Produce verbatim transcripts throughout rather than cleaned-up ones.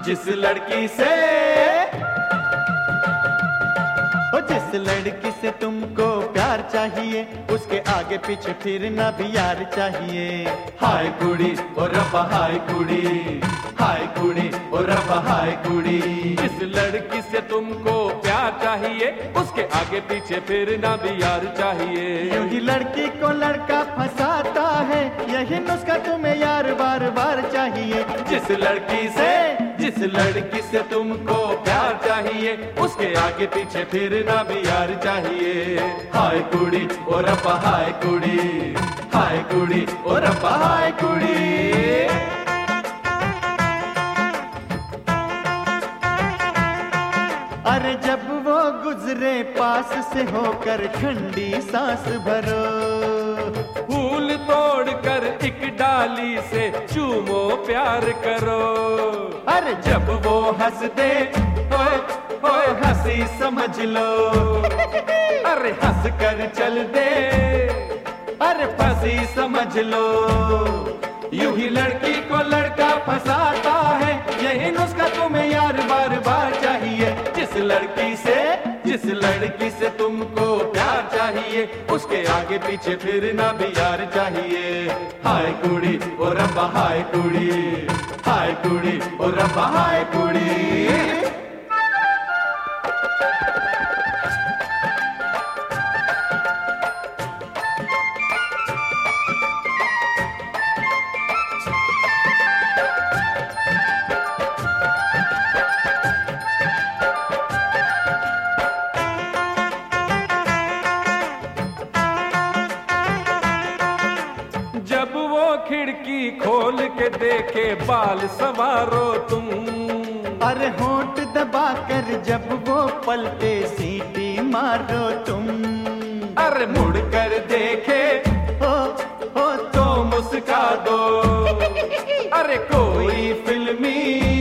जिस लड़की से ओ जिस लड़की से तुमको प्यार चाहिए, उसके आगे पीछे फिरना भी यार चाहिए। हाय कुड़ी ओ रब्बा हाय कुड़ी, हाय कुड़ी ओ रब्बा हाय कुड़ी। जिस लड़की से तुमको प्यार चाहिए, उसके आगे पीछे फिरना भी यार चाहिए। यूं ही लड़की को लड़का फंसाता है, यही नुस्खा तुम्हें यार बार बार चाहिए। जिस लड़की से जिस लड़की से तुमको प्यार चाहिए, उसके आगे पीछे फिरना भी यार चाहिए। हाय कुड़ी ओ रब्बा हाय कुड़ी, हाय कुड़ी ओ रब्बा हाय कुड़ी। अरे जब वो गुजरे पास से होकर ठंडी सांस भरो, फूल तोड़कर एक डाली से चूमो प्यार करो। अरे जब वो हंस दे ओए ओए हंसी समझ लो, अरे हंस कर चल दे, अरे फंसी समझ लो। यूं ही लड़की को लड़का फंसाता है, यही नुस्खा तुम्हें यार बार बार चाहिए। जिस लड़की से जिस लड़की से तुमको प्यार चाहिए, उसके आगे पीछे फिरना भी यार चाहिए। हाय कुड़ी ओ रब्बा हाय कुड़ी, हाय कुड़ी ओ रब्बा हाय कुड़ी। जब वो खिड़की खोल के देखे, बाल सवारो तुम। अरे होंठ दबा कर जब वो पलटे, सीटी मारो तुम। अरे मुड़ कर देखे हो हो तो मुस्का दो, अरे कोई फिल्मी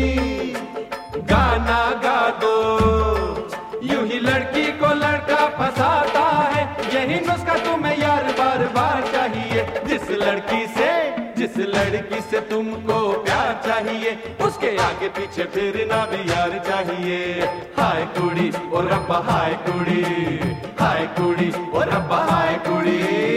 गाना गा दो। यूं ही लड़की को लड़का फंसाता है, यही नुस्खा तुम्हें यार बार बार चाहिए। जिस लड़की से जिस लड़की से तुमको प्यार चाहिए, उसके आगे पीछे फिरना भी यार चाहिए। हाय कुड़ी ओ रब्बा हाय कुड़ी, हाय कुड़ी ओ रब्बा हाय कुड़ी।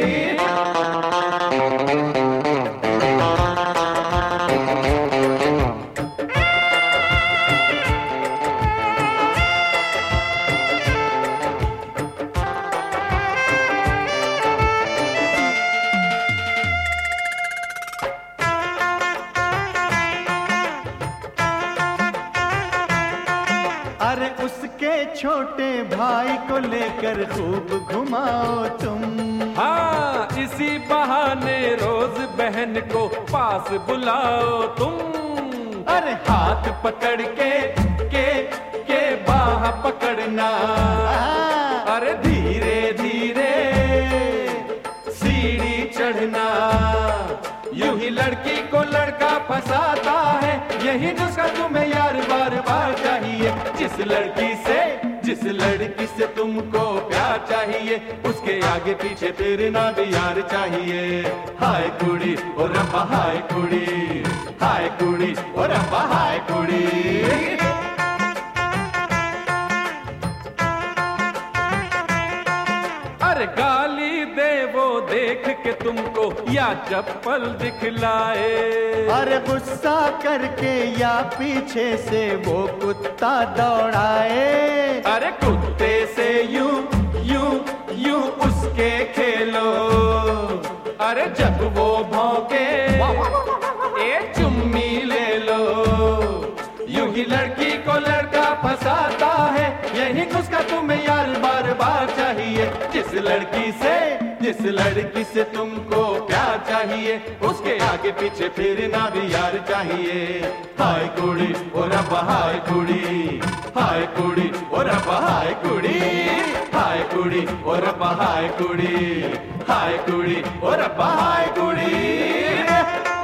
अरे उसके छोटे भाई को लेकर खूब घुमाओ तुम। हाँ, इसी बहाने रोज बहन को पास बुलाओ तुम। अरे हाथ पकड़ के के के बाह पकड़ना, अरे धीरे धीरे सीढ़ी चढ़ना। यूं ही लड़की को लड़का फंसाता है, यही नुस्खा तुम्हें यार बार बार चाहिए। जिस लड़की से जिस लड़की से तुमको प्यार चाहिए, उसके आगे पीछे फिरना भी यार चाहिए। हाय कुड़ी ओ रब्बा हाय कुड़ी, हाय कुड़ी ओ रब्बा हाय कुड़ी। अरे गाली दे वो देख के तुमको, या चप्पल दिखलाए। अरे गुस्सा करके या पीछे से वो कुत्ता दौड़ाए। अरे कुत्ते से यूं यूं यूं उसके खेलो, अरे जब वो भौंके ए चुम्मी ले लो। यूं ही लड़की को लड़का फंसाता है, यही नुस्खा तुम्हें यार बार बार चाहिए। जिस लड़की से जिस लड़की से तुमको प्यार चाहिए, उसके आगे पीछे फिरना भी यार चाहिए। हाय कुड़ी ओ रब्बा हाय कुड़ी, हाय कुड़ी ओ रब्बा हाय कुड़ी, हाय कुड़ी ओ रब्बा हाय कुड़ी, हाय कुड़ी ओ रब्बा हाय कुड़ी।